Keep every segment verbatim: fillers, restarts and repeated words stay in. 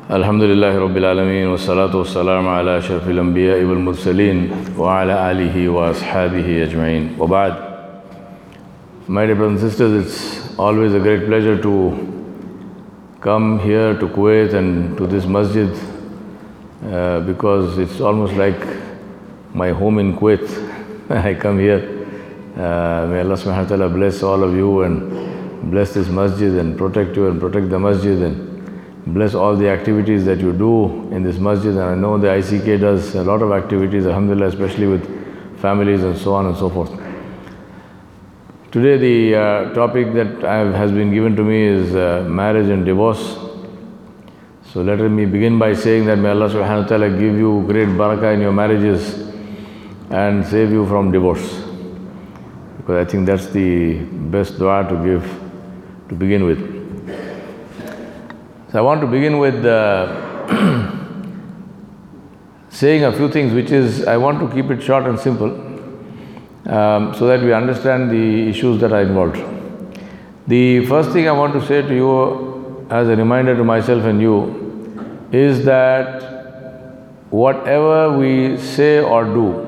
Alhamdulillahi Rabbil Alameen wa salatu wa salamu ala ashrafil anbiya wal mursaleen wa ala alihi wa ashabihi ajma'in. Wa ba'd. My dear brothers and sisters, it's always a great pleasure to come here to Kuwait and to this masjid uh, because it's almost like my home in Kuwait. I come here. Uh, may Allah subhanahu wa ta'ala bless all of you and bless this masjid and protect you and protect the masjid and bless all the activities that you do in this masjid. And I know the I C K does a lot of activities, alhamdulillah, especially with families and so on and so forth. Today the uh, topic that I have, has been given to me is uh, marriage and divorce. So let me begin by saying that may Allah subhanahu wa ta'ala give you great barakah in your marriages and save you from divorce. Because I think that's the best dua to give to begin with. So I want to begin with uh, saying a few things, which is, I want to keep it short and simple um, so that we understand the issues that are involved. The first thing I want to say to you as a reminder to myself and you is that whatever we say or do,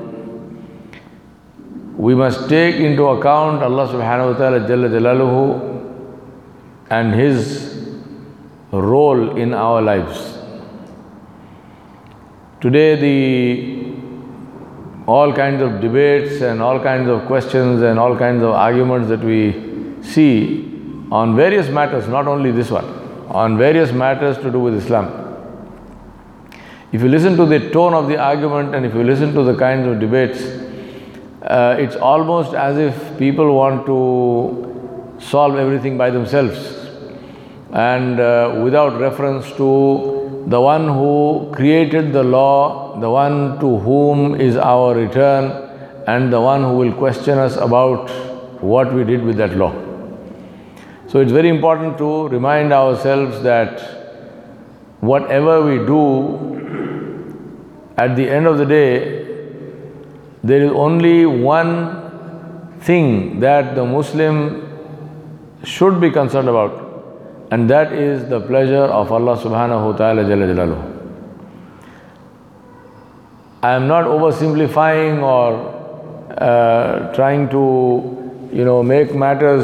we must take into account Allah subhanahu wa ta'ala Jalla Jalaluhu and His role in our lives. Today the all kinds of debates and all kinds of questions and all kinds of arguments that we see on various matters, not only this one, on various matters to do with Islam. If you listen to the tone of the argument and if you listen to the kinds of debates, uh, it's almost as if people want to solve everything by themselves and uh, without reference to the one who created the law, the one to whom is our return, and the one who will question us about what we did with that law. So it's very important to remind ourselves that whatever we do, at the end of the day, there is only one thing that the Muslim should be concerned about, and that is the pleasure of Allah subhanahu wa ta'ala Jalla Jalaluhu. I am not oversimplifying or uh, trying to, you know, make matters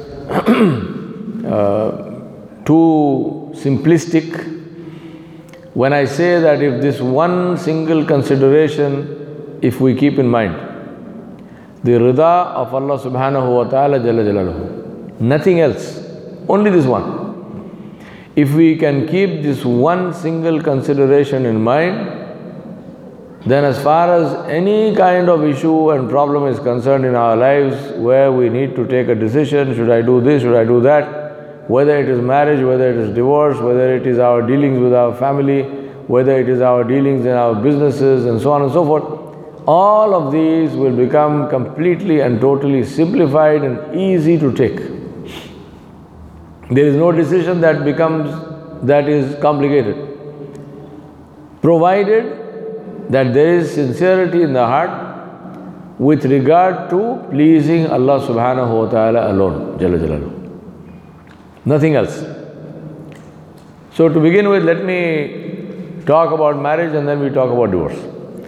uh, too simplistic when I say that if this one single consideration, if we keep in mind, the rida of Allah subhanahu wa ta'ala Jalla Jalaluhu, nothing else, only this one. If we can keep this one single consideration in mind, then as far as any kind of issue and problem is concerned in our lives where we need to take a decision, should I do this, should I do that, whether it is marriage, whether it is divorce, whether it is our dealings with our family, whether it is our dealings in our businesses and so on and so forth, all of these will become completely and totally simplified and easy to take. There is no decision that becomes, that is complicated, provided that there is sincerity in the heart with regard to pleasing Allah subhanahu wa ta'ala alone, Jalla Jalaluhu. Nothing else. So to begin with, let me talk about marriage and then we talk about divorce.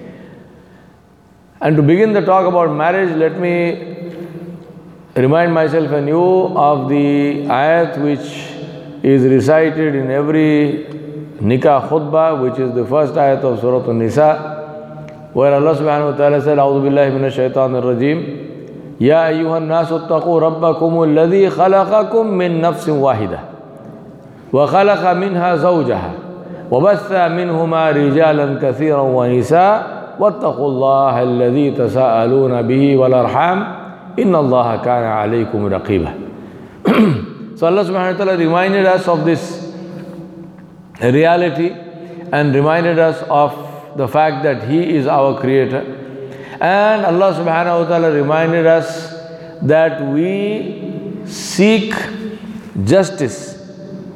And to begin the talk about marriage, let me remind myself and you of the ayat which is recited in every nikah khutbah, which is the first ayat of Surah An-Nisa, where Allah subhanahu wa ta'ala said, A'udhu billahi minash shaitanir rajim, Ya ayyuhan nasu attaqu rabbakum alladhi khalaqakum min nafsin wahida wa khalaqa minha zawjaha wa batha minhuma rijalan kathiran wa nisa wattaqullaha alladhi tasa'aluna bihi wal arham Inna Allah kana alaykum raqiba. So Allah subhanahu wa ta'ala reminded us of this reality and reminded us of the fact that He is our creator. And Allah subhanahu wa ta'ala reminded us that we seek justice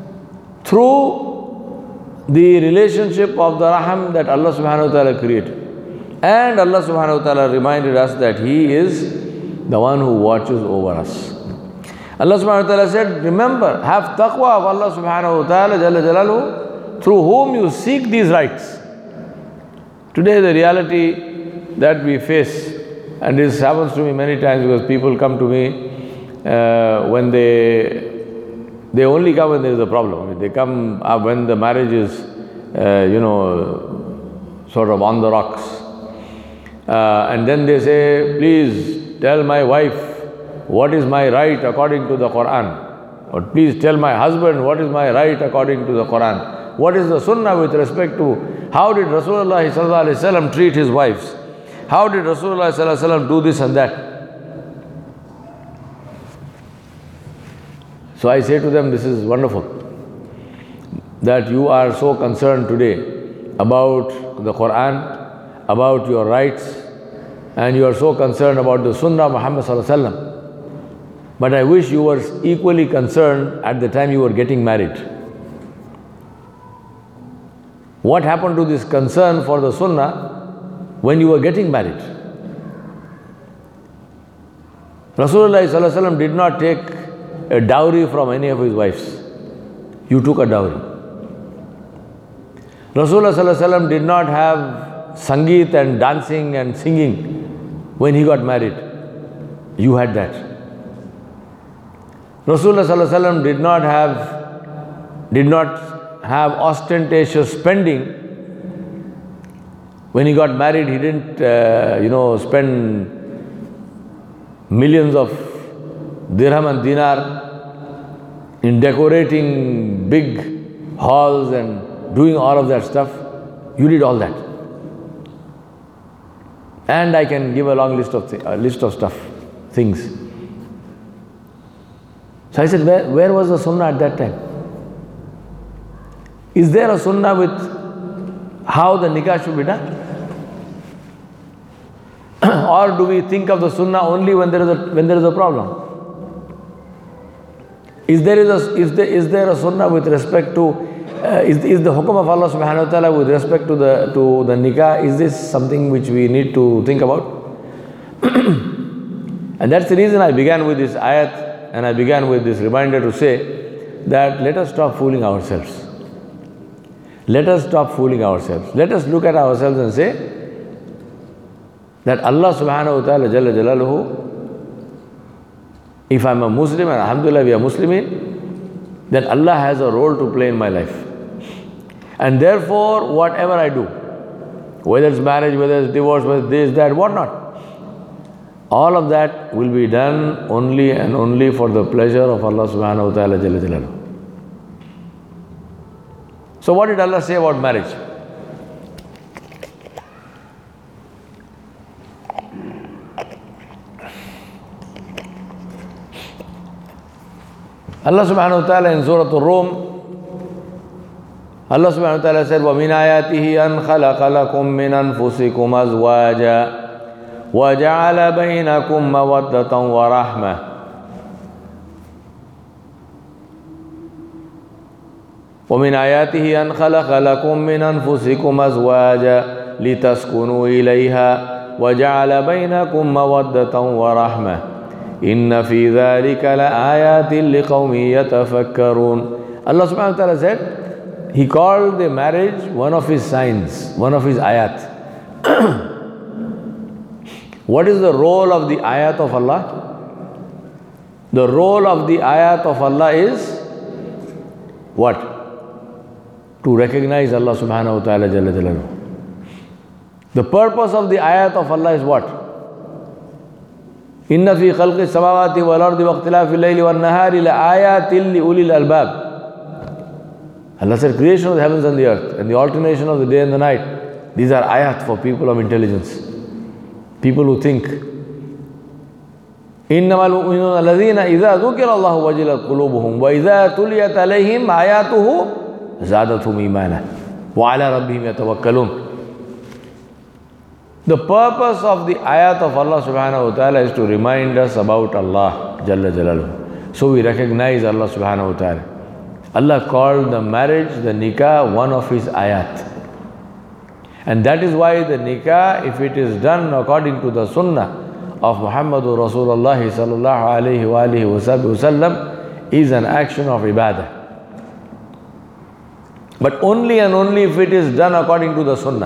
through the relationship of the raham that Allah subhanahu wa ta'ala created. And Allah subhanahu wa ta'ala reminded us that He is the one who watches over us. Allah subhanahu wa ta'ala said, remember, have taqwa of Allah subhanahu wa ta'ala Jalla Jalaluhu through whom you seek these rights. Today the reality that we face, and this happens to me many times because people come to me uh, when they they only come when there is a problem. I mean, they come uh, when the marriage is uh, you know sort of on the rocks, uh, and then they say, please tell my wife what is my right according to the Quran, or please tell my husband what is my right according to the Quran. What is the sunnah with respect to how did Rasulullah sallallahu alaihi wasallam treat his wives? How did Rasulullah sallallahu alaihi wasallam do this and that? So I say to them, this is wonderful that you are so concerned today about the Quran, about your rights, and you are so concerned about the Sunnah of Muhammad sallallahu alaihi wasallam. But I wish you were equally concerned at the time you were getting married. What happened to this concern for the Sunnah when you were getting married? Rasulullah sallallahu alaihi wasallam did not take a dowry from any of his wives. You took a dowry. Rasulullah sallallahu alaihi wasallam did not have sangeet and dancing and singing when he got married. You had that. Rasulullah sallallahu alaihi wasallam did not have did not have ostentatious spending. When he got married, he didn't uh, you know spend millions of dirham and dinar in decorating big halls and doing all of that stuff. You did all that. And I can give a long list of th- a list of stuff, things. So I said, where, where was the sunnah at that time? Is there a sunnah with how the nikah should be done? Or do we think of the sunnah only when there is a, when there is a problem? Is there, is, a, is there, is there a sunnah with respect to, uh, is, is the hukum of Allah subhanahu wa ta'ala with respect to the, to the nikah, is this something which we need to think about? And that's the reason I began with this ayat, and I began with this reminder to say that let us stop fooling ourselves. Let us stop fooling ourselves. Let us look at ourselves and say that Allah subhanahu wa ta'ala jalla jalaluhu, if I'm a Muslim, and alhamdulillah we are Muslimin, then Allah has a role to play in my life. And therefore, whatever I do, whether it's marriage, whether it's divorce, whether it's this, that, what not, all of that will be done only and only for the pleasure of Allah subhanahu wa ta'ala jalla jalaluhu. So what did Allah say about marriage? Allah subhanahu wa ta'ala in Surah Al-Rum, Allah subhanahu wa ta'ala said, وَمِنْ آيَاتِهِ أَنْ خَلَقَ لَكُم مِّنْ أَنفُسِكُمْ أَزْوَاجًا وَجَعَلَ بَيْنَكُم مَّوَدَّةً وَرَحْمَةً ومن آياته أن خلق لكم من أنفسكم أزواجا لتسكنوا إليها وجعل بينكم مودة ورحمة إن في ذلك لآيات لقوم يتفكرون. Allah subhanahu wa ta'ala said, He called the marriage one of His signs, one of His ayat. What is the role of the ayat of Allah? The role of the ayat of Allah is what? To recognize Allah subhanahu wa ta'ala jalla jalaluhu. The purpose of the ayat of Allah is what? Inna fi khalqi samawati wal ardi wa ikhtilafi al-layli wan nahari la ayatin li ulil albab. Allah said creation of the heavens and the earth and the alternation of the day and the night. These are ayat for people of intelligence. People who think. إنما المؤمنون الذين إذا ذكر الله وجلت قلوبهم وإذا تليت عليهم آياته زادتهم إيمانا وعلى ربهم يتوكلون. The purpose of the ayat of Allah subhanahu wa ta'ala is to remind us about Allah Jalla Jalaluhu. So we recognize Allah subhanahu wa ta'ala. Allah called the marriage, the nikah, one of His ayat. And that is why the nikah, if it is done according to the sunnah of Muhammadur Rasulullah sallallahu alayhi wa alihi wa sallam, is an action of ibadah. But only and only if it is done according to the sunnah.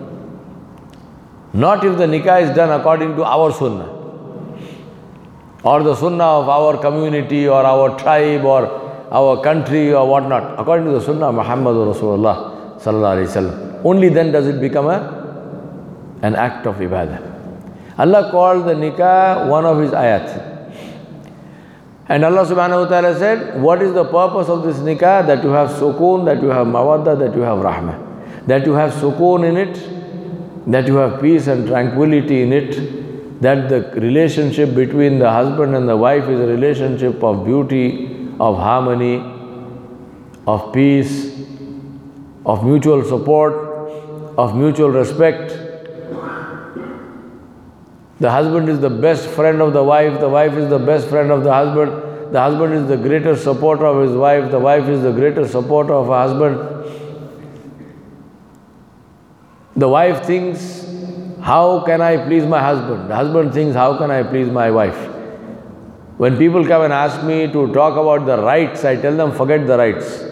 Not if the nikah is done according to our sunnah, or the sunnah of our community or our tribe or our country or whatnot. According to the sunnah of Muhammadur Rasulullah sallallahu alaihi wasallam. Only then does it become a, an act of ibadah. Allah called the nikah one of his ayat. And Allah subhanahu wa ta'ala said, what is the purpose of this nikah? That you have sukoon, that you have mawadda, that you have rahmah. That you have sukoon in it, that you have peace and tranquility in it, that the relationship between the husband and the wife is a relationship of beauty, of harmony, of peace, of mutual support, of mutual respect. The husband is the best friend of the wife, the wife is the best friend of the husband, the husband is the greatest supporter of his wife, the wife is the greatest supporter of her husband. The wife thinks, how can I please my husband? The husband thinks, how can I please my wife? When people come and ask me to talk about the rights, I tell them, forget the rights.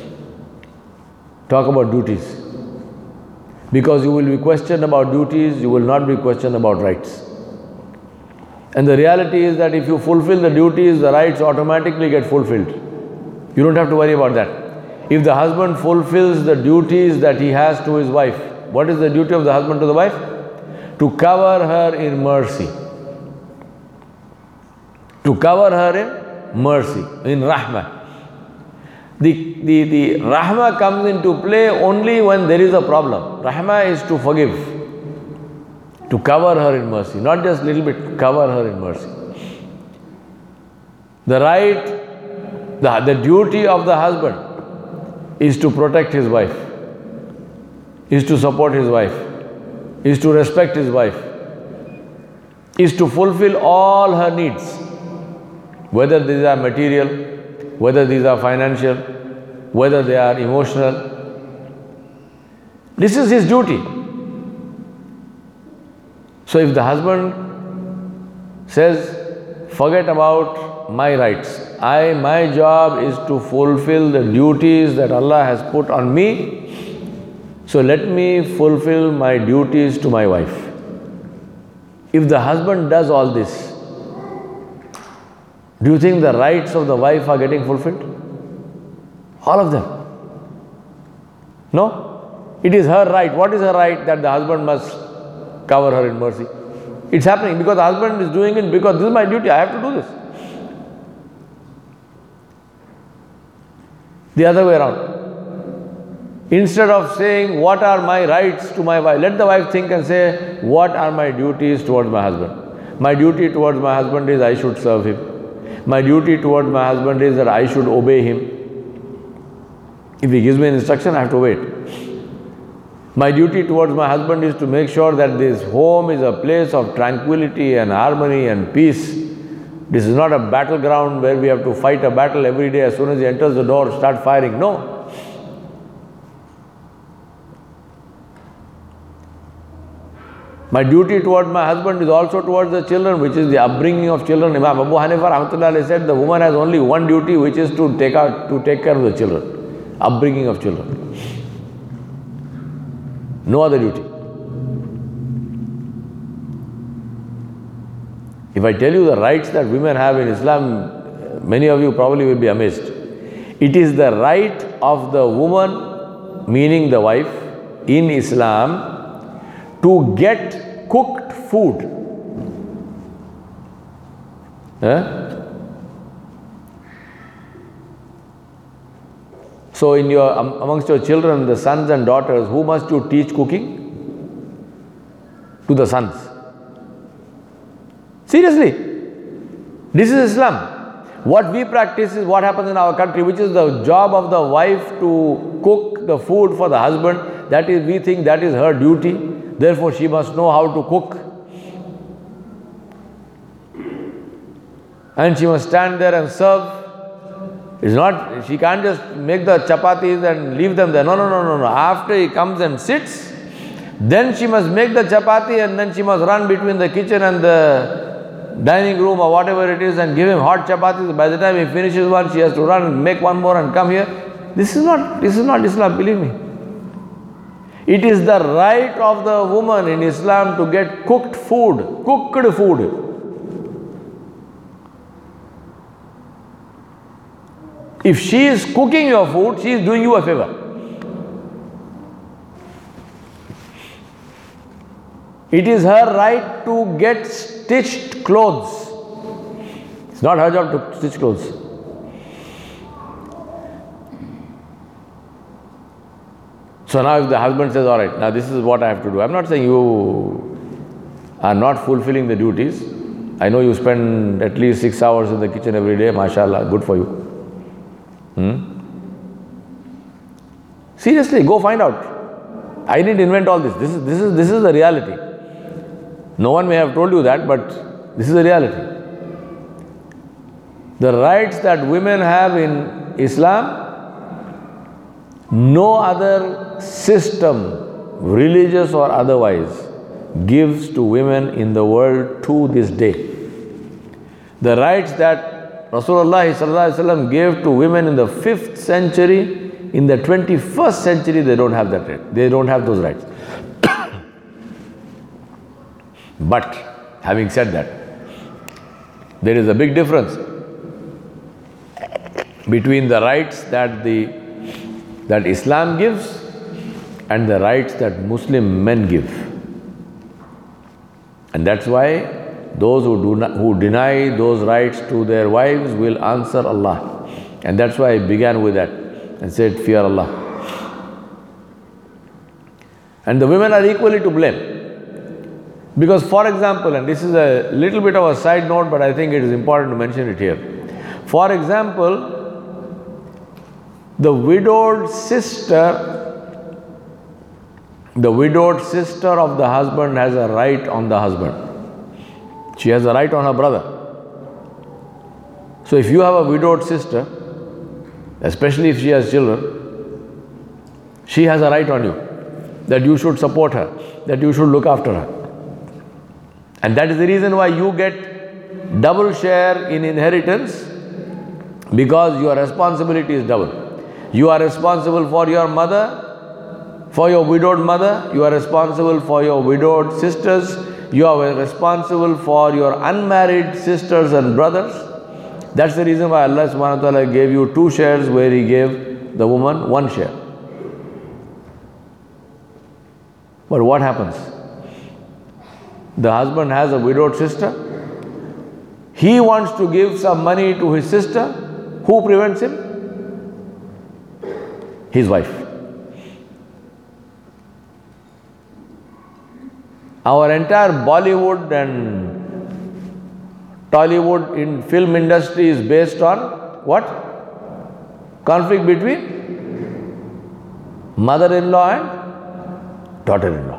Talk about duties. Because you will be questioned about duties, you will not be questioned about rights. And the reality is that if you fulfill the duties, the rights automatically get fulfilled. You don't have to worry about that. If the husband fulfills the duties that he has to his wife, what is the duty of the husband to the wife? To cover her in mercy. To cover her in mercy, in rahmah. The, the, the rahmah comes into play only when there is a problem. Rahmah is to forgive. To cover her in mercy, not just little bit, cover her in mercy. The right, the, the duty of the husband is to protect his wife, is to support his wife, is to respect his wife, is to fulfill all her needs, whether these are material, whether these are financial, whether they are emotional. This is his duty. So if the husband says, forget about my rights, I, my job is to fulfill the duties that Allah has put on me, so let me fulfill my duties to my wife. If the husband does all this, do you think the rights of the wife are getting fulfilled? All of them. No? It is her right. What is her right? That the husband must cover her in mercy. It's happening because the husband is doing it because this is my duty, I have to do this. The other way around. Instead of saying, what are my rights to my wife, let the wife think and say, what are my duties towards my husband? My duty towards my husband is I should serve him. My duty towards my husband is that I should obey him. If he gives me an instruction, I have to obey it. My duty towards my husband is to make sure that this home is a place of tranquility and harmony and peace. This is not a battleground where we have to fight a battle every day. As soon as he enters the door, start firing. No. My duty towards my husband is also towards the children, which is the upbringing of children. Imam Abu Hanifa rahmatullah said the woman has only one duty, which is to take out, to take care of the children. Upbringing of children. No other duty. If I tell you the rights that women have in Islam, many of you probably will be amazed. It is the right of the woman, meaning the wife, in Islam, to get cooked food. Eh? So in your, amongst your children, the sons and daughters, who must you teach cooking? To the sons. Seriously. This is Islam. What we practice is what happens in our country, which is the job of the wife to cook the food for the husband. That is, we think that is her duty. Therefore, she must know how to cook. And she must stand there and serve. It's not, she can't just make the chapatis and leave them there. No, no, no, no, no. After he comes and sits, then she must make the chapati and then she must run between the kitchen and the dining room or whatever it is and give him hot chapatis. By the time he finishes one, she has to run and make one more and come here. This is not, this is not Islam, believe me. It is the right of the woman in Islam to get cooked food, cooked food. If she is cooking your food, she is doing you a favor. It is her right to get stitched clothes. It's not her job to stitch clothes. So now if the husband says, all right, now this is what I have to do. I'm not saying you are not fulfilling the duties. I know you spend at least six hours in the kitchen every day, mashallah, good for you. Hmm? Seriously, go find out. I didn't invent all this. This is, this is, this is the reality. No one may have told you that, but this is the reality. The rights that women have in Islam, no other system, religious or otherwise, gives to women in the world to this day. The rights that Rasulullah sallallahu alaihi wasallam gave to women in the fifth century, in the twenty-first century, they don't have that right. They don't have those rights. But having said that, there is a big difference between the rights that the that Islam gives and the rights that Muslim men give. And that's why those who do not, who deny those rights to their wives will answer Allah. And that's why I began with that and said, fear Allah. And the women are equally to blame. Because, for example, and this is a little bit of a side note, but I think it is important to mention it here. For example, the widowed sister, the widowed sister of the husband has a right on the husband. She has a right on her brother. So if you have a widowed sister, especially if she has children, she has a right on you, that you should support her, that you should look after her. And that is the reason why you get double share in inheritance, because your responsibility is double. You are responsible for your mother, for your widowed mother, you are responsible for your widowed sisters, you are responsible for your unmarried sisters and brothers. That's the reason why Allah subhanahu wa ta'ala gave you two shares where He gave the woman one share. But what happens? The husband has a widowed sister. He wants to give some money to his sister. Who prevents him? His wife. Our entire Bollywood and Tollywood in film industry is based on what? Conflict between mother-in-law and daughter-in-law.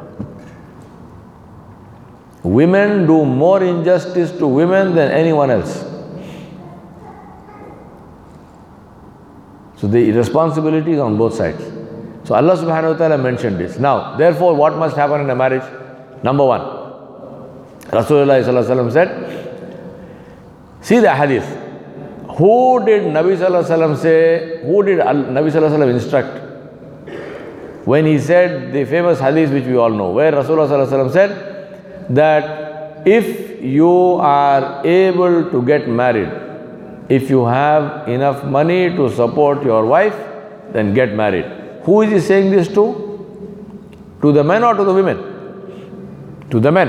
Women do more injustice to women than anyone else. So the responsibility is on both sides. So Allah subhanahu wa ta'ala mentioned this. Now, therefore, what must happen in a marriage? Number one, Rasulullah sallallahu alaihi wasallam said, see the hadith. Who did Nabi sallallahu alaihi wasallam say, who did Nabi sallallahu alaihi wasallam instruct? When he said the famous hadith which we all know, where Rasulullah sallallahu alaihi wasallam said, that if you are able to get married, if you have enough money to support your wife, then get married. Who is he saying this to? To the men or to the women? To the men.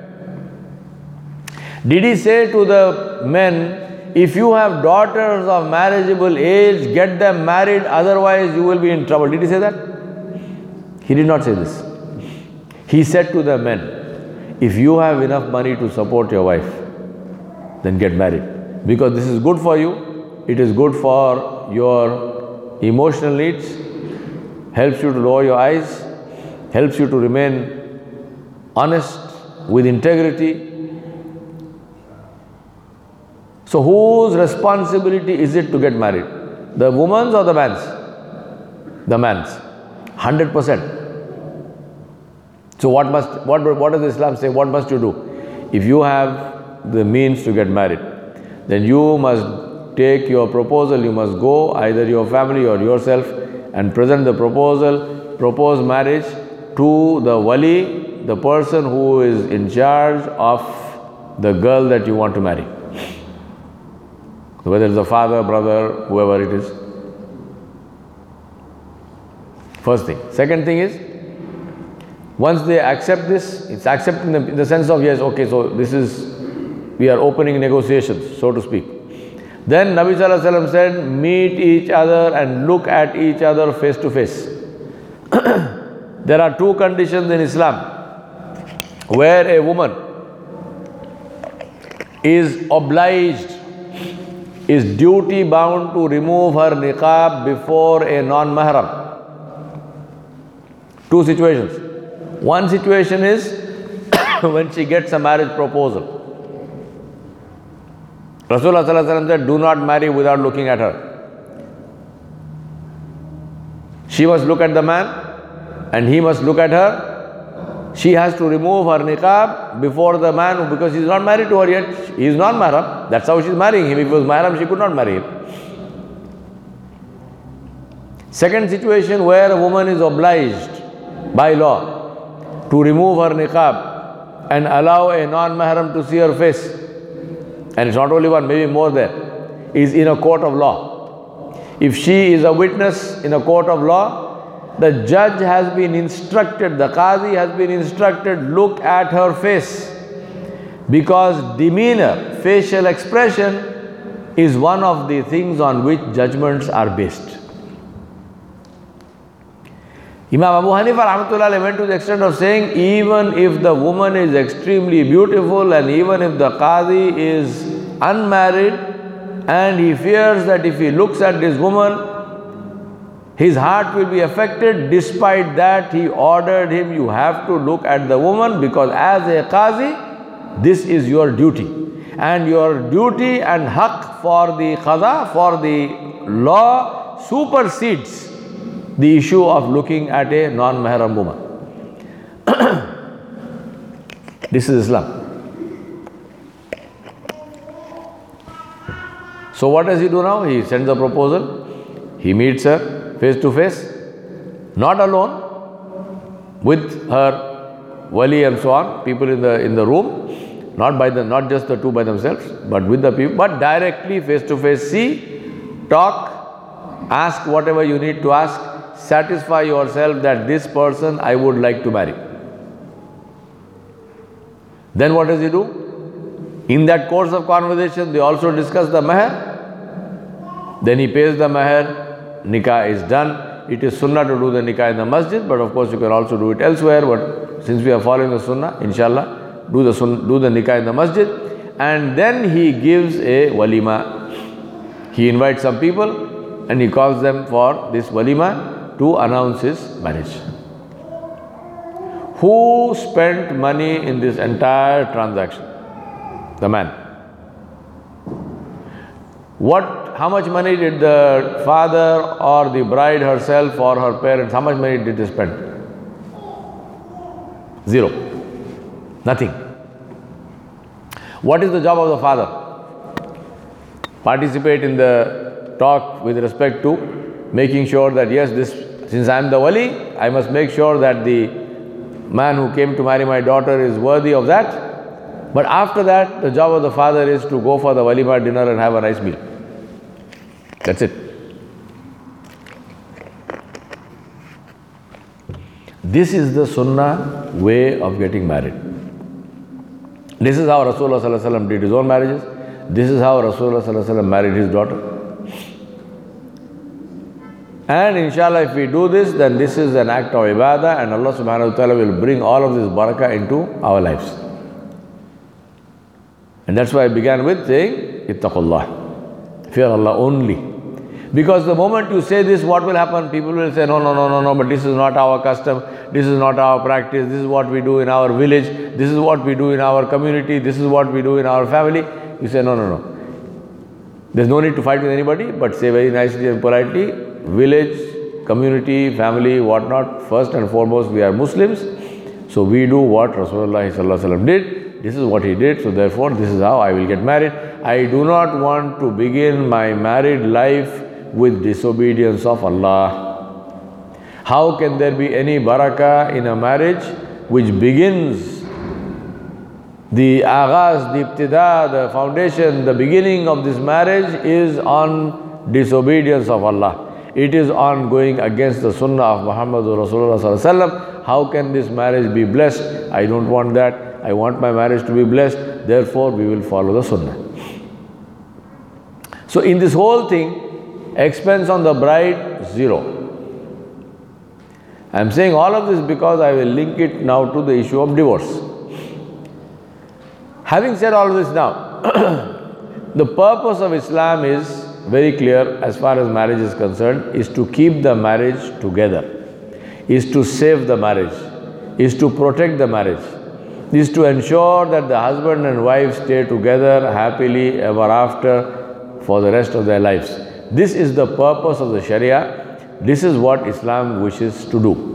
Did he say to the men, if you have daughters of marriageable age, get them married, otherwise you will be in trouble? Did he say that? He did not say this. He said to the men, if you have enough money to support your wife, then get married. Because this is good for you, it is good for your emotional needs, helps you to lower your eyes, helps you to remain honest, with integrity. So whose responsibility is it to get married? The woman's or the man's? The man's. one hundred percent. So what must, what, what does Islam say? What must you do? If you have the means to get married, then you must take your proposal, you must go, either your family or yourself, and present the proposal, propose marriage to the wali, the person who is in charge of the girl that you want to marry. Whether it's the father, brother, whoever it is. First thing. Second thing is, once they accept this, it's accepted in the, in the sense of, yes, okay, so this is, we are opening negotiations, so to speak. Then Nabi Sallallahu Alaihi Wasallam said, meet each other and look at each other face to face. There are two conditions in Islam where a woman is obliged, is duty bound to remove her niqab before a non-mahram. Two situations. One situation is when she gets a marriage proposal. Rasulullah Sallallahu Alaihi Wasallam said, do not marry without looking at her. She must look at the man and he must look at her. She has to remove her niqab before the man, because she is not married to her yet. He is not mahram. That's how she is marrying him. If he was mahram, she could not marry him. Second situation where a woman is obliged by law to remove her niqab and allow a non-mahram to see her face, and it's not only one, maybe more there, is in a court of law. If she is a witness in a court of law, the judge has been instructed, the qazi has been instructed, look at her face. Because demeanor, facial expression is one of the things on which judgments are based. Imam Abu Hanifa rahmatullah went to the extent of saying, even if the woman is extremely beautiful and even if the qadi is unmarried and he fears that if he looks at this woman, his heart will be affected, despite that he ordered him, you have to look at the woman, because as a qazi, this is your duty. And your duty and haqq for the qaza, for the law, supersedes the issue of looking at a non-mahram woman. This is Islam. So what does he do now? He sends a proposal, he meets her face to face, not alone, with her wali and so on, people in the in the room, not by the not just the two by themselves, but with the people, but directly face to face, see, talk, ask whatever you need to ask, satisfy yourself that this person I would like to marry. Then what does he do? In that course of conversation, they also discuss the mahr. Then he pays the mahr. Nikah is done. It is sunnah to do the nikah in the masjid, but of course you can also do it elsewhere. But since we are following the sunnah, inshallah, do the sun, do the nikah in the masjid. And then he gives a walima. He invites some people and he calls them for this walima to announce his marriage. Who spent money in this entire transaction? The man. What? How much money did the father or the bride herself or her parents, how much money did they spend? Zero. Nothing. What is the job of the father? Participate in the talk with respect to making sure that yes, this, since I am the wali, I must make sure that the man who came to marry my daughter is worthy of that. But after that, the job of the father is to go for the walima dinner and have a nice meal. That's it. This is the sunnah way of getting married. This is how Rasulullah Sallallahu Alaihi Wasallam did his own marriages. This is how Rasulullah Sallallahu Alaihi Wasallam married his daughter. And inshallah, if we do this, then this is an act of ibadah, and Allah subhanahu wa ta'ala will bring all of this barakah into our lives. And that's why I began with saying, Ittaqullah. Fear Allah only. Because the moment you say this, what will happen? People will say, no, no, no, no, no, but this is not our custom, this is not our practice, this is what we do in our village, this is what we do in our community, this is what we do in our family. You say, no, no, no. There's no need to fight with anybody, but say very nicely and politely, village, community, family, whatnot, first and foremost, we are Muslims. So we do what Rasulullah Sallallahu Alaihi Wasallam did. This is what he did, so therefore this is how I will get married. I do not want to begin my married life with disobedience of Allah. How can there be any barakah in a marriage which begins the aghaz, the ibtida, the foundation, the beginning of this marriage is on disobedience of Allah. It is on going against the sunnah of Muhammadur Rasulullah Sallallahu Alaihi Wasallam. How can this marriage be blessed? I don't want that. I want my marriage to be blessed. Therefore, we will follow the sunnah. So in this whole thing, expense on the bride, zero. I am saying all of this because I will link it now to the issue of divorce. Having said all this now, the purpose of Islam is very clear as far as marriage is concerned, is to keep the marriage together, is to save the marriage, is to protect the marriage, is to ensure that the husband and wife stay together happily ever after for the rest of their lives. This is the purpose of the Sharia. This is what Islam wishes to do.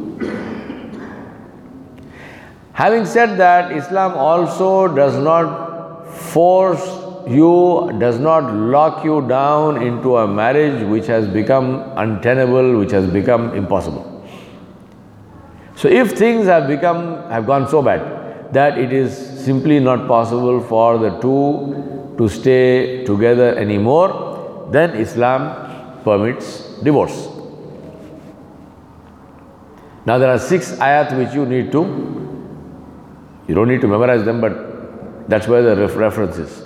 Having said that, Islam also does not force you, does not lock you down into a marriage which has become untenable, which has become impossible. So if things have become, have gone so bad that it is simply not possible for the two to stay together anymore, then Islam permits divorce. Now there are six ayat which you need to, you don't need to memorize them, but that's where the ref reference is.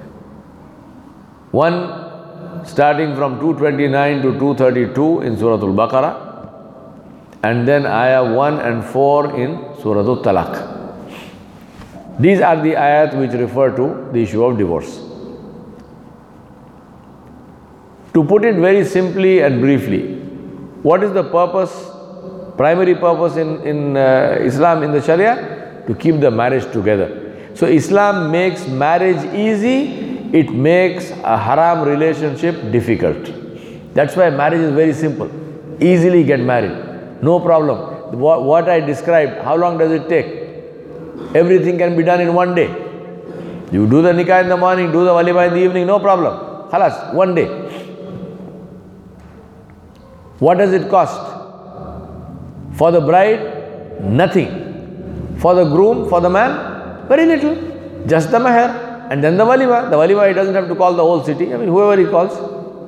One, starting from two twenty-nine to two thirty-two in Surah Al-Baqarah, and then ayah one and four in Surah Al-Talaq. These are the ayat which refer to the issue of divorce. To put it very simply and briefly, what is the purpose, primary purpose in, in uh, Islam, in the Sharia? To keep the marriage together. So Islam makes marriage easy. It makes a haram relationship difficult. That's why marriage is very simple. Easily get married. No problem. What, what I described, how long does it take? Everything can be done in one day. You do the nikah in the morning, do the walima in the evening, no problem. Khalas, one day. What does it cost? For the bride, nothing. For the groom, for the man, very little. Just the mahar. And then the walima. The walima, he doesn't have to call the whole city. I mean, whoever he calls.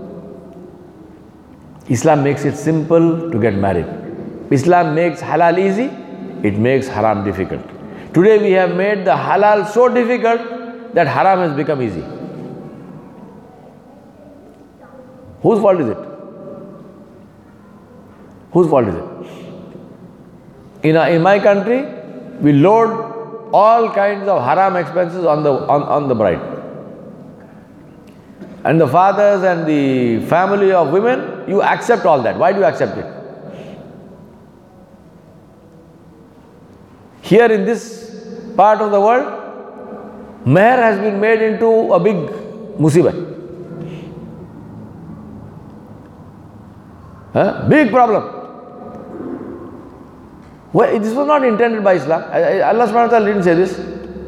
Islam makes it simple to get married. Islam makes halal easy. It makes haram difficult. Today we have made the halal so difficult that haram has become easy. Whose fault is it? Whose fault is it? In, a, in my country, we load all kinds of haram expenses on the, on, on the bride. And the fathers and the family of women, you accept all that. Why do you accept it? Here in this part of the world, meher has been made into a big musibah. Huh? Big problem. Well, this was not intended by Islam. Allah subhanahu wa ta'ala didn't say this.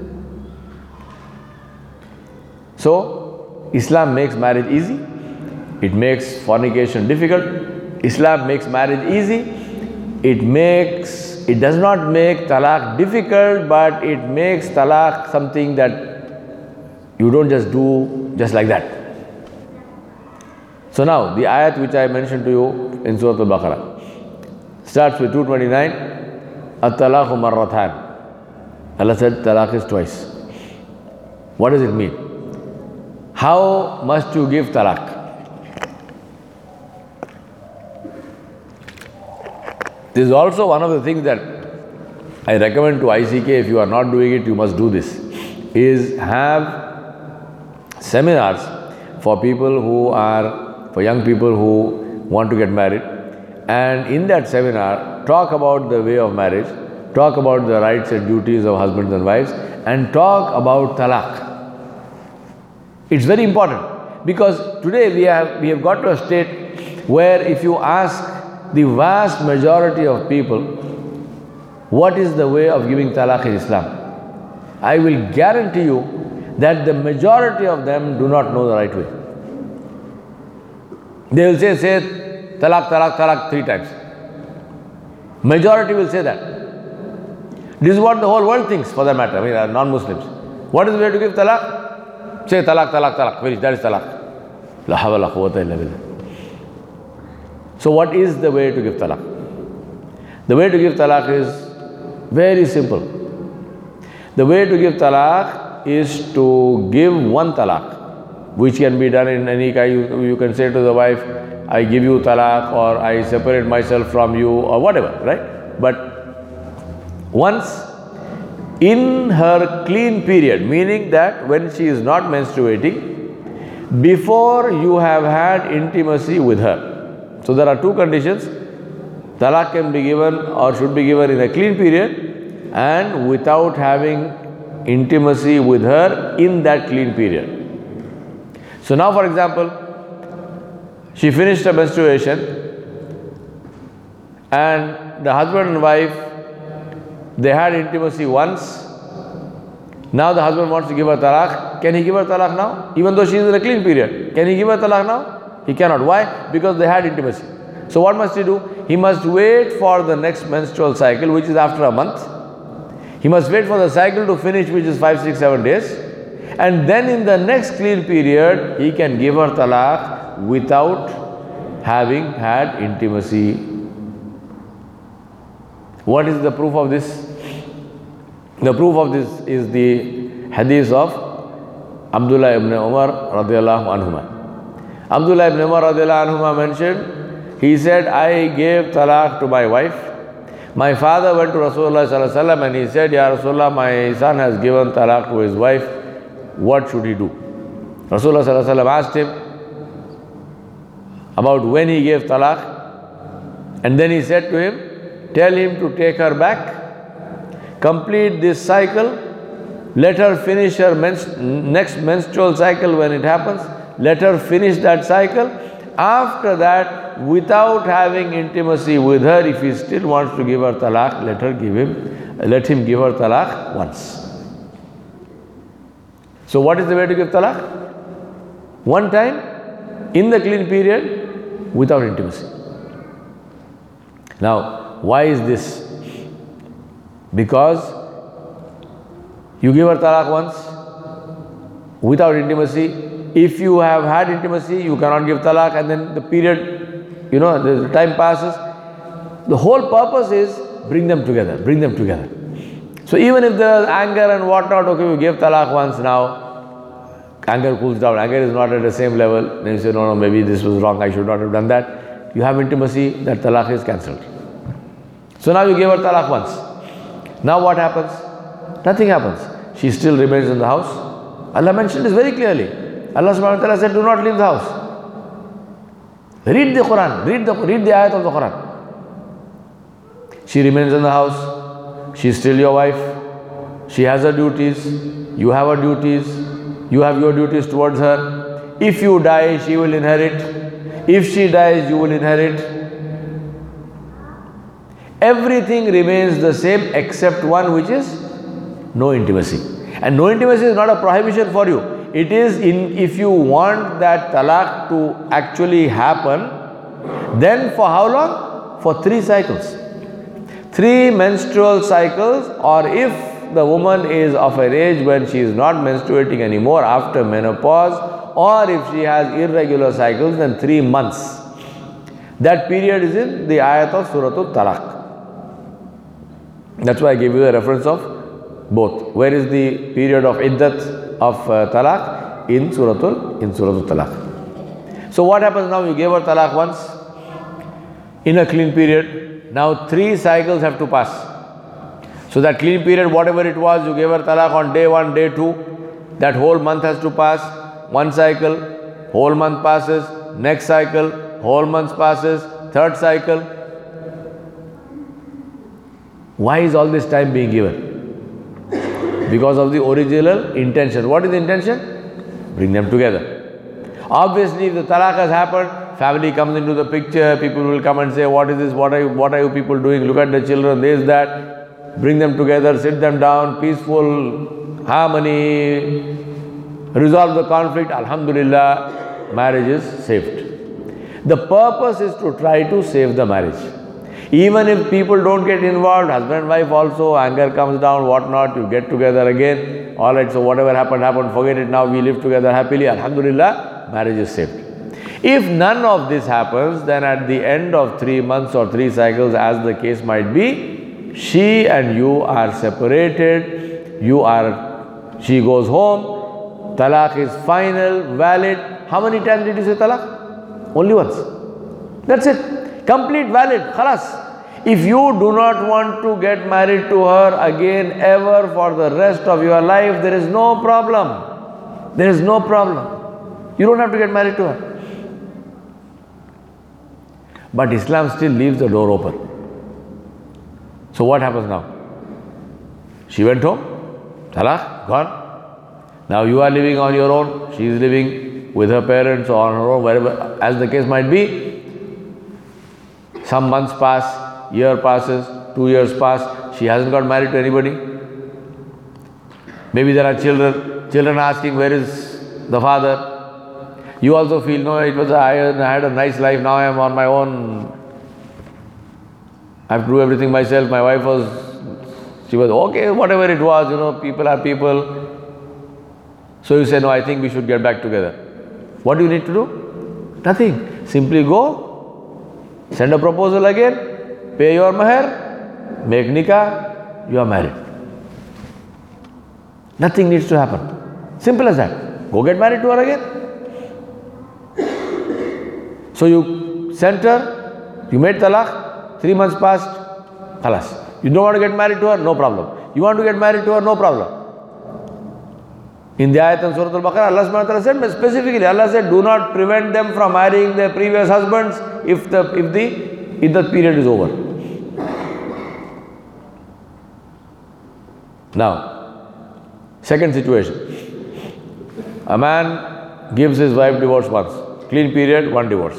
So, Islam makes marriage easy. It makes fornication difficult. Islam makes marriage easy. It makes, it does not make talaq difficult, but it makes talaq something that you don't just do just like that. So now, the ayat which I mentioned to you in Surah Al-Baqarah starts with two twenty-nine. At-talaqu marratan. Allah said talaq is twice. What does it mean? How must you give talaq? This is also one of the things that I recommend to I C K. If you are not doing it, you must do this. Is have seminars for people who are, for young people who want to get married. And in that seminar, talk about the way of marriage, talk about the rights and duties of husbands and wives, and talk about talaq. It's very important because today we have, we have got to a state where if you ask the vast majority of people, what is the way of giving talaq in Islam? I will guarantee you that the majority of them do not know the right way. They will say, say, talaq, talaq, talaq three times. Majority will say that. This is what the whole world thinks, for that matter, I mean, non-Muslims. What is the way to give talaq? Say talaq, talaq, talaq, finish, that is talaq. La hawla la quwwata illa billah. So what is the way to give talaq? The way to give talaq is very simple. The way to give talaq is to give one talaq, which can be done in any kind. You, you can say to the wife, I give you talaq, or I separate myself from you, or whatever, right? But once in her clean period, meaning that when she is not menstruating, before you have had intimacy with her. So there are two conditions. Talaq can be given or should be given in a clean period and without having intimacy with her in that clean period. So now, for example, she finished her menstruation and the husband and wife, they had intimacy once. Now the husband wants to give her talaq. Can he give her talaq now? Even though she is in a clean period. Can he give her talaq now? He cannot. Why? Because they had intimacy. So what must he do? He must wait for the next menstrual cycle, which is after a month. He must wait for the cycle to finish, which is five, six, seven days. And then in the next clean period, he can give her talaq without having had intimacy. What is the proof of this? The proof of this is the hadith of Abdullah ibn Umar radiallahu anhuma. Abdullah ibn Umar radiallahu anhuma mentioned, he said, I gave talaq to my wife. My father went to Rasulullah sallallahu alaihi wasallam and he said, Ya Rasulullah, my son has given talaq to his wife. What should he do? Rasulullah sallallahu alaihi wasallam asked him about when he gave talaq, and then he said to him, tell him to take her back, complete this cycle, let her finish her mens- next menstrual cycle when it happens, let her finish that cycle. After that, without having intimacy with her, if he still wants to give her talaq, let her give him, let him give her talaq once. So what is the way to give talaq? One time, in the clean period, without intimacy. Now, why is this? Because you give her talaq once, without intimacy. If you have had intimacy, you cannot give talaq, and then the period, you know, the time passes. The whole purpose is bring them together, bring them together. So even if there is anger and whatnot, okay, you give talaq once now, anger cools down, anger is not at the same level, then you say, no, no, maybe this was wrong, I should not have done that. You have intimacy, that talaq is cancelled. So now you gave her talaq once. Now what happens? Nothing happens. She still remains in the house. Allah mentioned this very clearly. Allah subhanahu wa ta'ala said, do not leave the house. Read the Quran, read the, read the ayat of the Quran. She remains in the house, she is still your wife, she has her duties, you have her duties, you have your duties towards her. If you die, she will inherit. If she dies, you will inherit. Everything remains the same except one, which is no intimacy. And no intimacy is not a prohibition for you. It is in, if you want that talaq to actually happen, then for how long? For three cycles. Three menstrual cycles, or if the woman is of an age when she is not menstruating anymore after menopause, or if she has irregular cycles, then three months. That period is in the ayat of Suratul Talaq. That's why I gave you the reference of both. Where is the period of iddat of uh, talaq? In Suratul, in Suratul Talaq. So what happens now? You gave her talaq once in a clean period. Now three cycles have to pass. So that clean period, whatever it was, you gave her talaq on day one, day two. That whole month has to pass. One cycle, whole month passes. Next cycle, whole month passes. Third cycle. Why is all this time being given? Because of the original intention. What is the intention? Bring them together. Obviously, if the talaq has happened, family comes into the picture, people will come and say, what is this, what are you, what are you people doing, look at the children, this, that. Bring them together, sit them down, peaceful, harmony, resolve the conflict, alhamdulillah, marriage is saved. The purpose is to try to save the marriage. Even if people don't get involved, husband and wife also, anger comes down, whatnot, you get together again. All right, so whatever happened, happened, forget it now, we live together happily, alhamdulillah, marriage is saved. If none of this happens, then at the end of three months or three cycles, as the case might be, she and you are separated, you are, she goes home, talaq is final, valid. How many times did you say talaq? Only once. That's it. Complete, valid, khalas. If you do not want to get married to her again ever for the rest of your life, there is no problem. There is no problem. You don't have to get married to her. But Islam still leaves the door open. So what happens now? She went home, talaq, gone. Now you are living on your own, she is living with her parents or on her own, wherever, as the case might be. Some months pass, year passes, two years pass, she hasn't got married to anybody. Maybe there are children, children asking, where is the father? You also feel, no, it was, I had a nice life, now I am on my own. I have to do everything myself. My wife was, she was okay, whatever it was, you know, people are people. So you say, no, I think we should get back together. What do you need to do? Nothing. Simply go, send a proposal again, pay your mahr, make nikah, you are married. Nothing needs to happen. Simple as that. Go get married to her again. So you sent her, you made talaq, three months passed, khalas. You don't want to get married to her, no problem. You want to get married to her, no problem. In the ayat in Surah Al-Baqarah, Allah subhanahu wa ta'ala said specifically, Allah said, do not prevent them from marrying their previous husbands if the if the if the period is over. Now, second situation. A man gives his wife divorce once. Clean period, one divorce.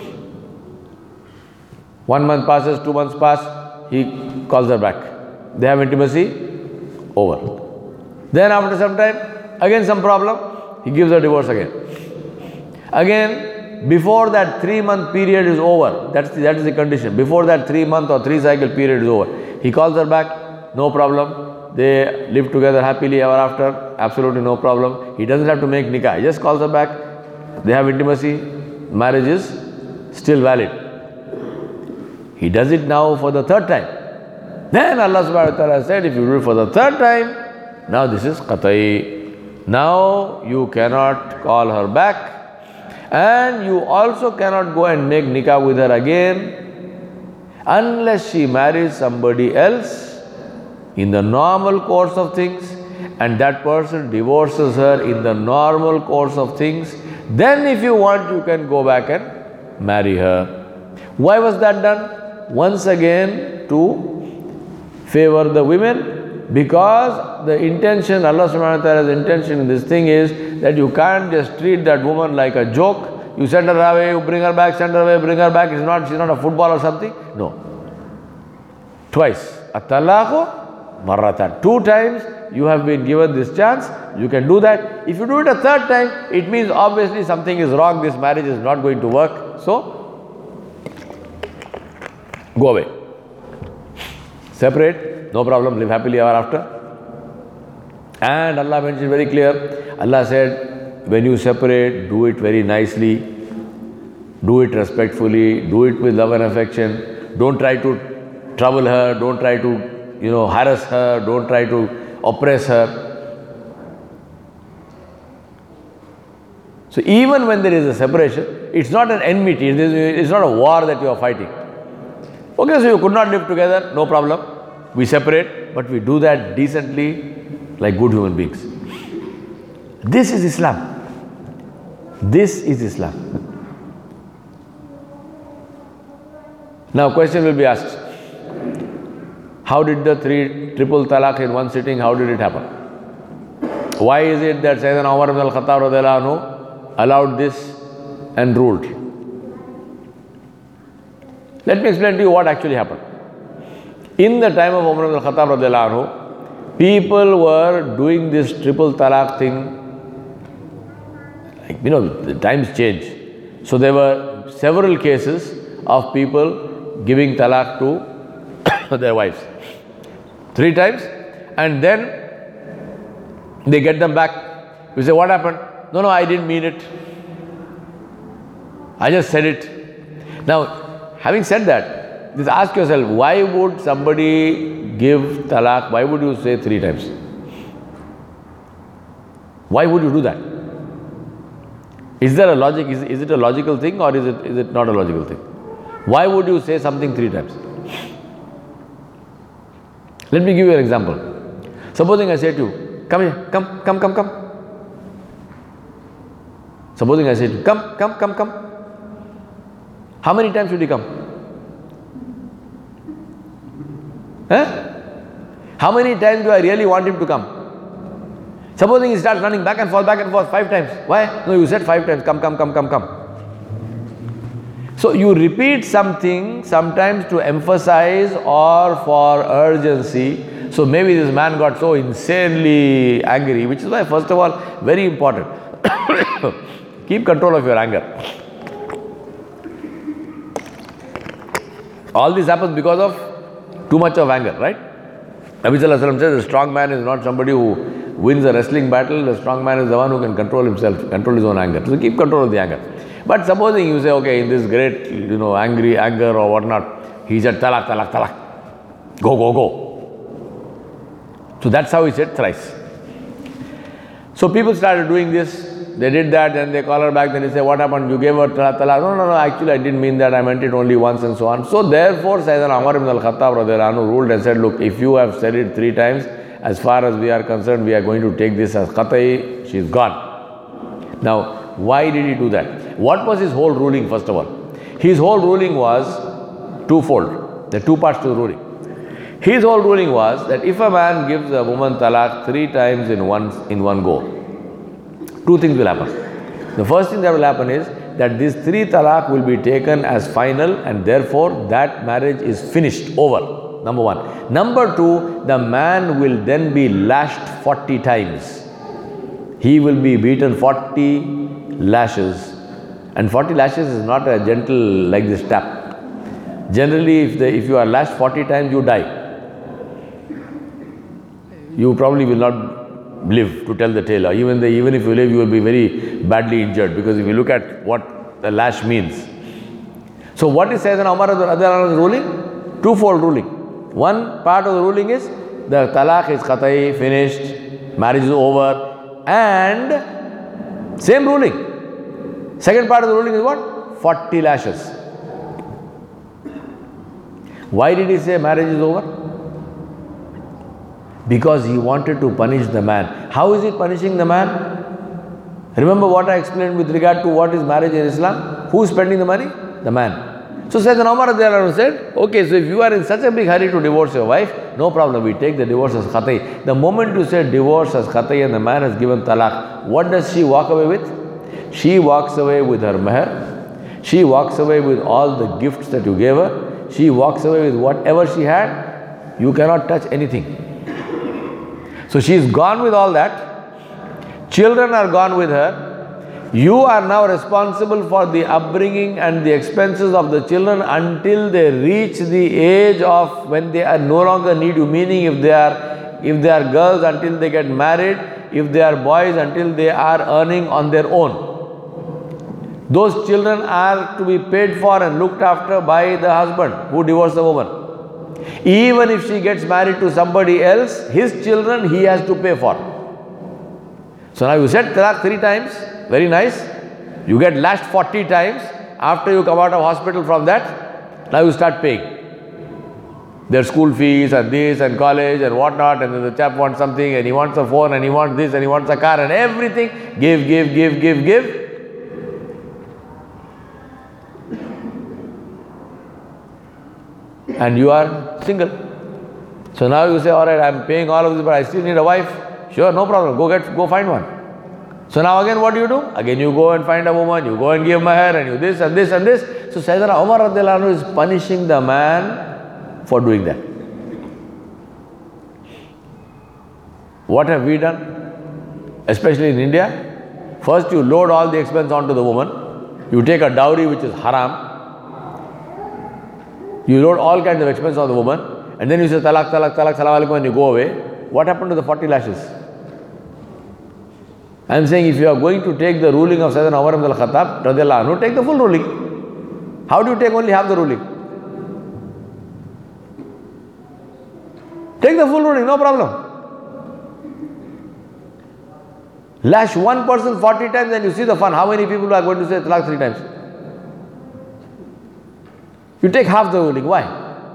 One month passes, two months pass, he calls her back. They have intimacy, over. Then after some time, again some problem, he gives her divorce again. Again, before that three month period is over, that's the, that is the condition. Before that three month or three cycle period is over, he calls her back, no problem. They live together happily ever after, absolutely no problem. He doesn't have to make nikah, he just calls her back. They have intimacy, marriage is still valid. He does it now for the third time. Then Allah subhanahu wa ta'ala said, if you do it for the third time, now this is qat'i. Now you cannot call her back, and you also cannot go and make nikah with her again unless she marries somebody else in the normal course of things, and that person divorces her in the normal course of things. Then if you want, you can go back and marry her. Why was that done? Once again, to favor the women, because the intention, Allah subhanahu wa ta'ala's intention in this thing is that you can't just treat that woman like a joke. You send her away, you bring her back, send her away, bring her back. It's not, she's not a football or something. No. Twice. At-talaqu marratan. Two times you have been given this chance, you can do that. If you do it a third time, it means obviously something is wrong, this marriage is not going to work. So, go away. Separate, no problem, live happily ever after. And Allah mentioned very clear, Allah said, when you separate, do it very nicely, do it respectfully, do it with love and affection. Don't try to trouble her, don't try to, you know, harass her, don't try to oppress her. So even when there is a separation, it's not an enmity, it's not a war that you are fighting. Okay, so you could not live together, no problem. We separate, but we do that decently, like good human beings. This is Islam. This is Islam. Now question will be asked, how did the three triple talaq in one sitting, how did it happen? Why is it that Sayyidina Umar ibn al-Khattab radhiyallahu anhu allowed this and ruled? Let me explain to you what actually happened. In the time of Umar ibn al-Khattab radhiyallahu anhu, people were doing this triple talaq thing You know, the times change. So there were several cases of people giving talaq to their wives. Three times, and then they get them back. We say, what happened? No, no, I didn't mean it. I just said it. Now, having said that, just ask yourself, why would somebody give talaq? Why would you say three times? Why would you do that? Is there a logic? Is, is it a logical thing, or is it is it not a logical thing? Why would you say something three times? Let me give you an example. Supposing I say to you, come here, come, come, come, come. Supposing I say to you, come, come, come, come. How many times should he come? Huh? How many times do I really want him to come? Supposing he starts running back and forth, back and forth five times. Why? No, you said five times, come, come, come, come, come. So you repeat something sometimes to emphasize or for urgency. So maybe this man got so insanely angry, which is why, first of all, very important. Keep control of your anger. All this happens because of too much of anger, right? Nabi Sallallahu Alaihi Wasallam says, a strong man is not somebody who wins a wrestling battle. The strong man is the one who can control himself, control his own anger. So keep control of the anger. But supposing you say, okay, in this great, you know, angry anger or whatnot, he said, talak, talak, talak. Go, go, go. So that's how he said thrice. So people started doing this. They did that, then they call her back, then they say, what happened? You gave her talak, talak. No, no, no, actually I didn't mean that. I meant it only once and so on. So therefore, Sayyidina Umar ibn al-Khattab radhiyallahu anhu ruled and said, look, if you have said it three times, as far as we are concerned, we are going to take this as qat'i. She's gone. Now, why did he do that? What was his whole ruling, first of all? His whole ruling was twofold. There are two parts to the ruling. His whole ruling was that if a man gives a woman talaq three times in one, in one go, two things will happen. The first thing that will happen is that these three talaq will be taken as final, and therefore that marriage is finished, over. Number one. Number two, the man will then be lashed forty times. He will be beaten forty lashes. And forty lashes is not a gentle like this tap. Generally, if, the, if you are lashed forty times, you die. You probably will not live to tell the tale. Or even, the, even if you live, you will be very badly injured, because if you look at what the lash means. So what is Sayyidina Umar radhiyallahu anhu's ruling? Twofold ruling. One part of the ruling is the talaq is qat'i, finished, marriage is over, and same ruling. Second part of the ruling is what? forty lashes. Why did he say marriage is over? Because he wanted to punish the man. How is he punishing the man? Remember what I explained with regard to what is marriage in Islam? Who is spending the money? The man. So Sayyidina Umar said, okay, so if you are in such a big hurry to divorce your wife, no problem, we take the divorce as khata'i. The moment you say divorce as khata'i and the man has given talaq, what does she walk away with? She walks away with her meher. She walks away with all the gifts that you gave her. She walks away with whatever she had. You cannot touch anything. So she is gone with all that. Children are gone with her. You are now responsible for the upbringing and the expenses of the children until they reach the age of when they are no longer need you. Meaning, if they are if they are girls, until they get married. If they are boys, until they are earning on their own. Those children are to be paid for and looked after by the husband who divorced the woman. Even if she gets married to somebody else, his children he has to pay for. So now you said talaq three times, very nice. You get lashed forty times. After you come out of hospital from that, now you start paying their school fees and this and college and whatnot, and then the chap wants something and he wants a phone and he wants this and he wants a car and everything. Give, give, give, give, give. And you are single. So now you say, all right, I'm paying all of this, but I still need a wife. Sure, no problem. Go get, go find one. So now again, what do you do? Again, you go and find a woman. You go and give mahr and you this and this and this. So Sayyidina Umar radhiyallahu anhu is punishing the man for doing that. What have we done? Especially in India, First you load all the expense onto the woman. You take a dowry which is haram. You load all kinds of expense on the woman. And then you say talaq, talaq, talaq, salam alaikum and you go away. What happened to the forty lashes? I am saying if you are going to take the ruling of Sayyidina Umar ibn al-Khattab, radiallahu anhu, take the full ruling. How do you take only half the ruling? Take the full ruling, no problem. Lash one person forty times and you see the fun. How many people are going to say talaq three times? You take half the ruling. Why?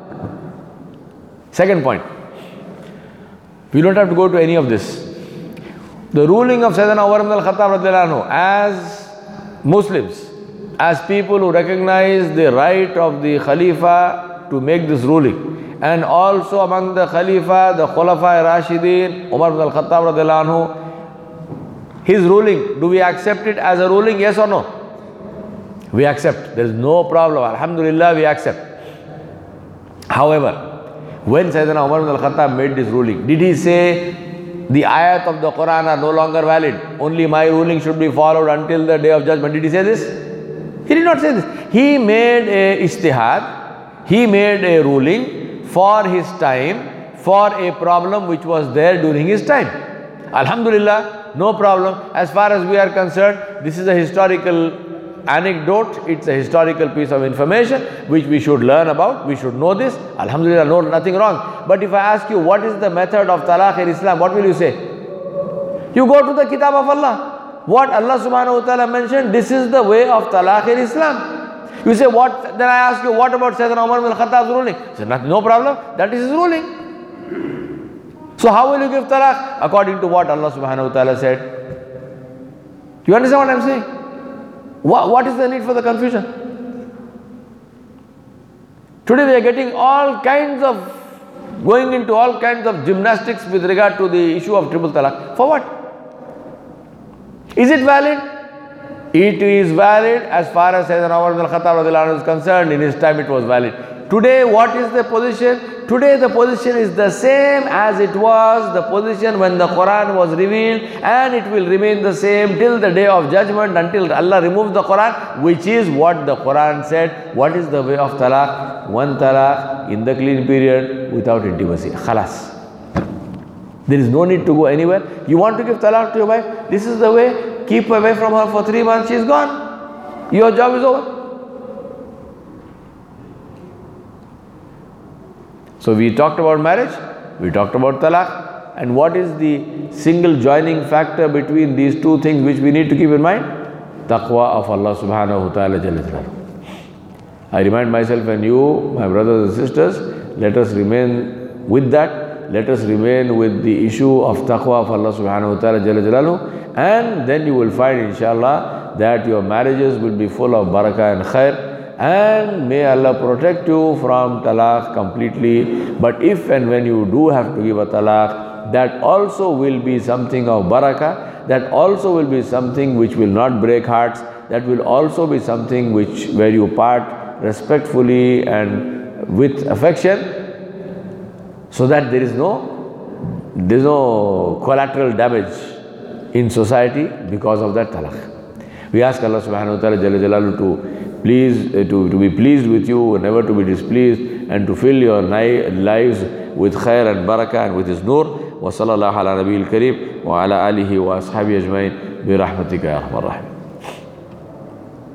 Second point. We don't have to go to any of this. The ruling of Sayyidina Umar ibn al-Khattab radiallahu anhu, as Muslims, as people who recognize the right of the Khalifa to make this ruling, and also among the Khalifa, the Khulafa Rashidin, Umar ibn al-Khattab radiallahu anhu, his ruling, do we accept it as a ruling, yes or no? We accept. There is no problem. Alhamdulillah, we accept. However, when Sayyidina Umar ibn al-Khattab made this ruling, did he say the ayat of the Quran are no longer valid, only my ruling should be followed until the day of judgment? Did he say this? He did not say this. He made a ijtihad, he made a ruling for his time, for a problem which was there during his time. Alhamdulillah, no problem. As far as we are concerned, this is a historical anecdote, it's a historical piece of information which we should learn about, we should know this. Alhamdulillah, no, nothing wrong. But if I ask you what is the method of talaq in Islam, what will you say? You go to the Kitab of Allah. What Allah subhanahu wa ta'ala mentioned, this is the way of talaq in Islam. You say what? Then I ask you, what about Sayyidina Umar ibn al-Khattab's ruling? You say, no problem, that is his ruling. So how will you give talaq? According to what Allah subhanahu wa ta'ala said. Do you understand what I am saying? What, what is the need for the confusion? Today we are getting all kinds of, going into all kinds of gymnastics with regard to the issue of triple talaq. For what? Is it valid? It is valid as far as Sayyidina Umar ibn al-Khattab radiallahu anhu is concerned. In his time it was valid. Today what is the position? Today the position is the same as it was the position when the Quran was revealed, and it will remain the same till the day of judgment, until Allah removes the Quran, which is what the Quran said. What is the way of talaq? One talaq in the clean period without intimacy. Khalas. There is no need to go anywhere. You want to give talaq to your wife? This is the way. Keep away from her for three months, she is gone. Your job is over. So we talked about marriage, we talked about talaq, and what is the single joining factor between these two things which we need to keep in mind? Taqwa of Allah subhanahu wa ta'ala jalla jalaluhu. I remind myself and you, my brothers and sisters, let us remain with that, let us remain with the issue of taqwa of Allah subhanahu wa ta'ala jalla jalaluhu, and then you will find inshallah that your marriages will be full of barakah and khair. And may Allah protect you from talaq completely. But if and when you do have to give a talaq, that also will be something of barakah, that also will be something which will not break hearts, that will also be something which where you part respectfully and with affection, so that there is no, there is no collateral damage in society because of that talaq. We ask Allah subhanahu wa ta'ala jalla jalaluhu to please, uh, to, to be pleased with you, never to be displeased, and to fill your lives with khair and barakah and with His nur. Wa sallallahu ala nabiyil kareem wa ala alihi wa ashabihi ajmain bi rahmatika ya arhamar rahimin.